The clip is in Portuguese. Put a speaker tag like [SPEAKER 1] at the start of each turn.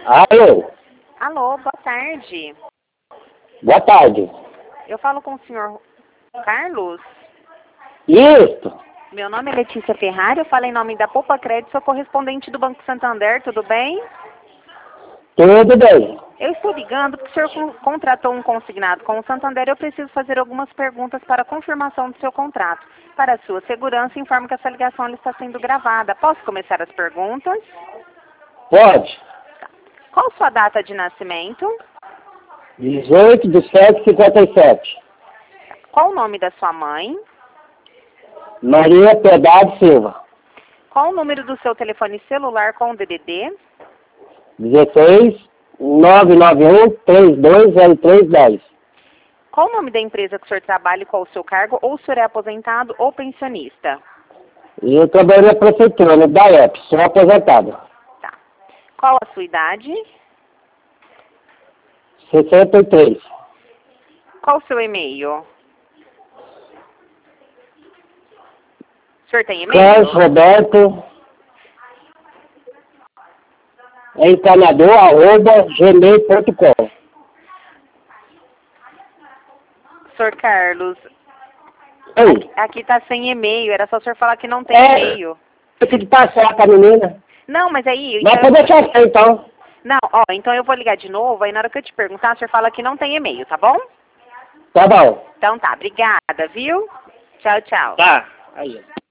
[SPEAKER 1] Alô?
[SPEAKER 2] Alô, boa tarde.
[SPEAKER 1] Boa tarde.
[SPEAKER 2] Eu falo com o senhor Carlos.
[SPEAKER 1] Isso.
[SPEAKER 2] Meu nome é Letícia Ferrari, eu falo em nome da Poupa Crédito, sou correspondente do Banco Santander, tudo bem?
[SPEAKER 1] Tudo bem.
[SPEAKER 2] Eu estou ligando porque o senhor contratou um consignado com o Santander, eu preciso fazer algumas perguntas para confirmação do seu contrato. Para a sua segurança, informo que essa ligação está sendo gravada. Posso começar as perguntas?
[SPEAKER 1] Pode.
[SPEAKER 2] Qual sua data de nascimento?
[SPEAKER 1] 18/7/57.
[SPEAKER 2] Qual o nome da sua mãe?
[SPEAKER 1] Maria Piedade Silva.
[SPEAKER 2] Qual o número do seu telefone celular com o DDD?
[SPEAKER 1] 16-991-320310.
[SPEAKER 2] Qual o nome da empresa que o senhor trabalha e qual o seu cargo? Ou o senhor é aposentado ou pensionista?
[SPEAKER 1] Eu trabalho na prefeitura, da EPS, sou aposentado.
[SPEAKER 2] Tá. Qual a sua idade?
[SPEAKER 1] 63.
[SPEAKER 2] Qual o seu e-mail? O senhor tem e-mail?
[SPEAKER 1] Carlos Roberto, encanador@gmail.com.
[SPEAKER 2] Senhor Carlos,
[SPEAKER 1] Ei,
[SPEAKER 2] aqui tá sem e-mail, era só o senhor falar que não tem e-mail.
[SPEAKER 1] eu tenho que passar pra menina.
[SPEAKER 2] Não, mas aí...
[SPEAKER 1] Mas pode deixar assim, então.
[SPEAKER 2] Não, ó, então eu vou ligar de novo, aí na hora que eu te perguntar, o senhor fala que não tem e-mail, tá bom?
[SPEAKER 1] Tá bom.
[SPEAKER 2] Então tá, obrigada, viu? Tchau, tchau.
[SPEAKER 1] Tá. Aí.